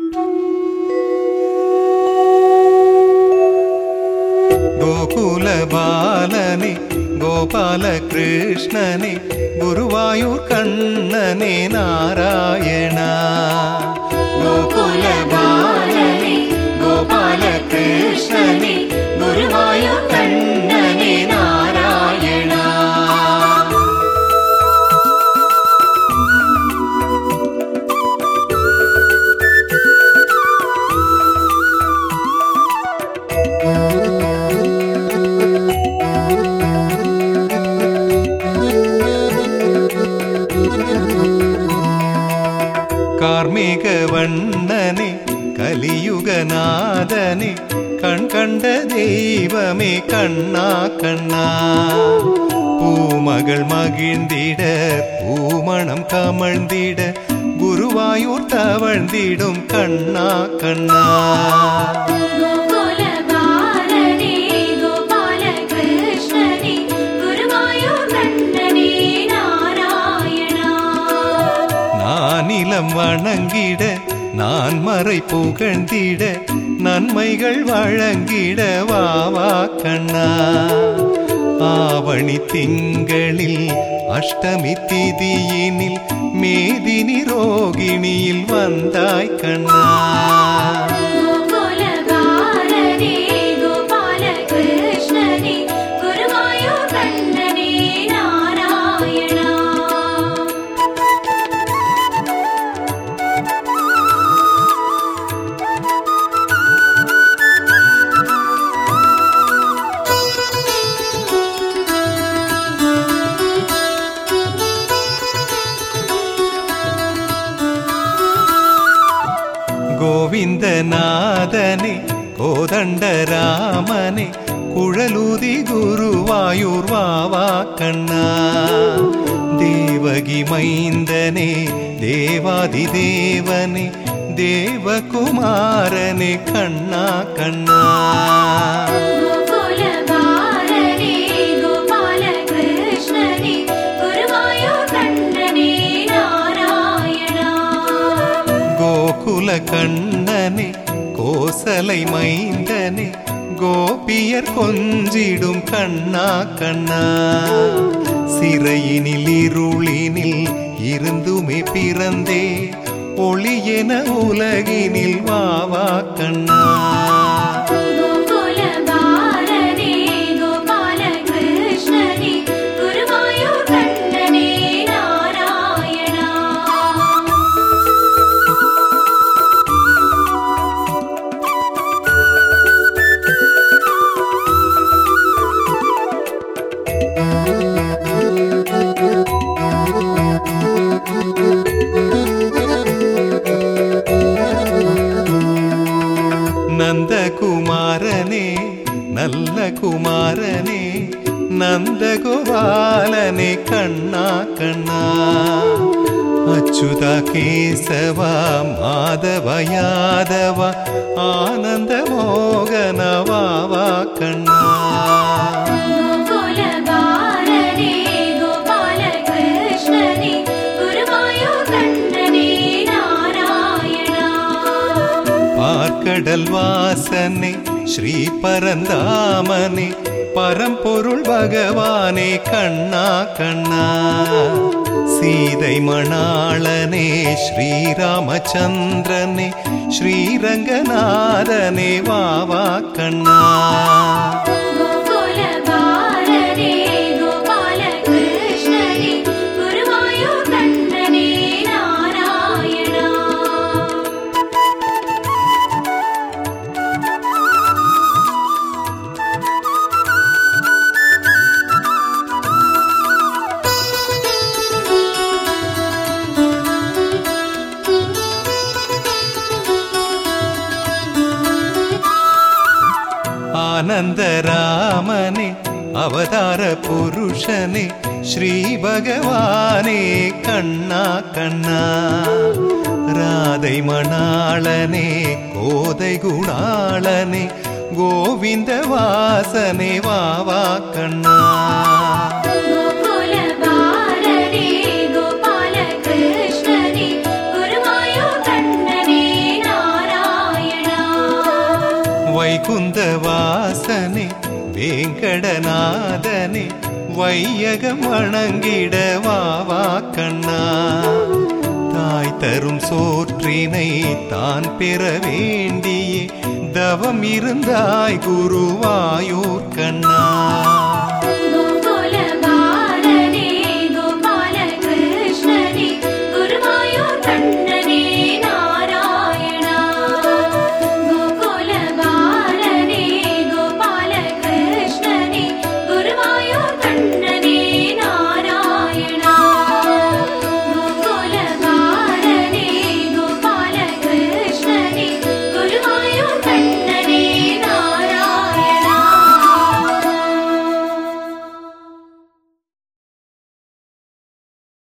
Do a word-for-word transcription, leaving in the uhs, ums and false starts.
கோகுல பாலனே கோபால கிருஷ்ணனே குருவாயூர் கண்ணனே நாராயணா. கோகுல பாலனே கோபால கிருஷ்ணனே குருவாயூர் கண்ணனே நாராயணா. கார்மேக வண்ணனே கலியுகநாதனே கண் கண்ட தெய்வமே கண்ணா கண்ணா. பூமகள் மகிழ்ந்திட பூமணம் கமழ்ந்திட குருவாயூர் தவழ்ந்திடும் கண்ணா கண்ணா. நிலம் வணங்கிட நான் மறை புகழ்ந்திட நன்மைகள் வழங்கிட வாவா கண்ணா. ஆவணி திங்களில் அஷ்டமி திதியினில் மேதினி ரோகிணியில் வந்தாய் கண்ணா. கோவிந்தநாதனே கோதண்டராமனே குழலூதி குருவாயூர் வாவா கண்ணா. தேவகி மைந்தனே தேவாதி தேவனே தேவகுமாரனே கண்ணா கண்ணா. கோகுல கண்ணனே கோசலை மைந்தனே கோபியர் கொஞ்சிடும் கண்ணா கண்ணா. சிறையினில் இருளினில் இருந்துமே பிறந்தே ஒளியென உலகினில் வாவா கண்ணா. நந்தகுமாரனே நல்ல குமாரனே நந்தகோபாலனே கண்ணா கண்ணா. அச்சுதா கேசவா மாதவ யாதவ ஆனந்த மோகன வாவா கண்ணா. பார்க்கடல் வாசனே ஸ்ரீ பரந்தாமனே பரம்பொருள் பகவானே கண்ணா கண்ணா. சீதை மணாளனே ஸ்ரீராமச்சந்திரனே ஸ்ரீரங்கநாதனே வாவா கண்ணா. ஆனந்தராமனே அவதார புருஷனே ஸ்ரீ பகவானே கண்ணா கண்ணா. ராதை மணாளனே கோதை குணாளனே கோவிந்த வாசனே வாவா கண்ணா. கோகுல வைகுந்த வாசனே வேங்கடநாதனே வையகம் வணங்கிட வாவா கண்ணா. தாய் தரும் சோற்றினை தான் பெற வேண்டியே தவம் இருந்தாய் குருவாயூர் கண்ணா.